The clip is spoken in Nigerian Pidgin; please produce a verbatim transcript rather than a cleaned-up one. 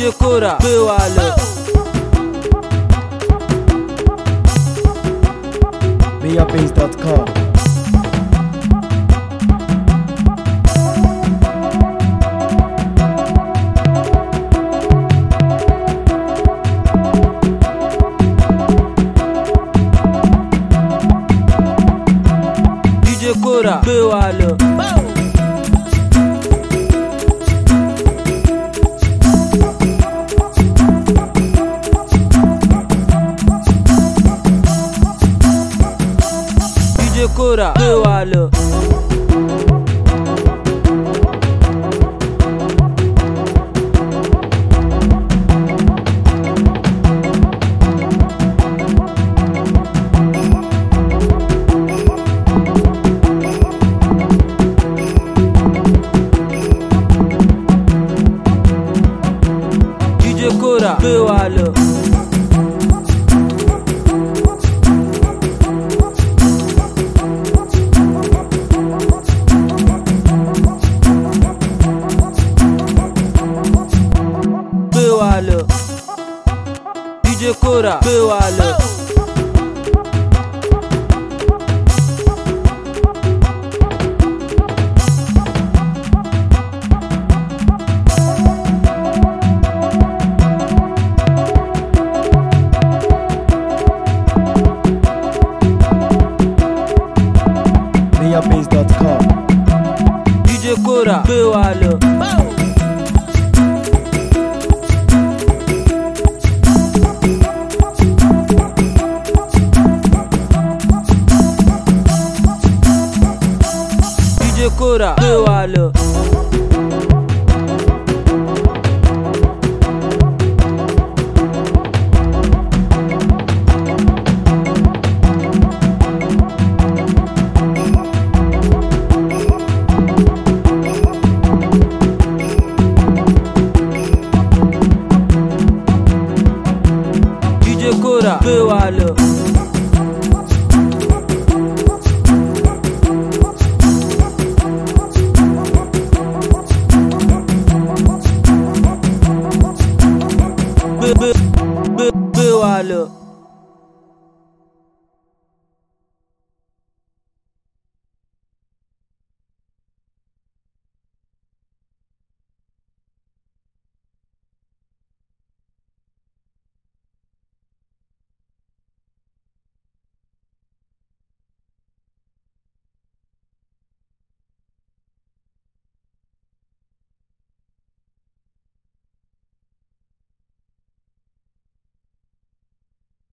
D J Kora gbé wa lọ. Miyabase dot com. D J Kora gbé wa lọ. D J Kora gbé wa lọ. D J Kora gbé wa lọ. Gbé wa lọ. D J Kora gbé wa lọ. Miyabase dot com. D J Kora gbé wa lọ. D J Kora gbé wa lọ. D J Kora gbé wa lọ. Gbé gbé gbé gbé wa lọ.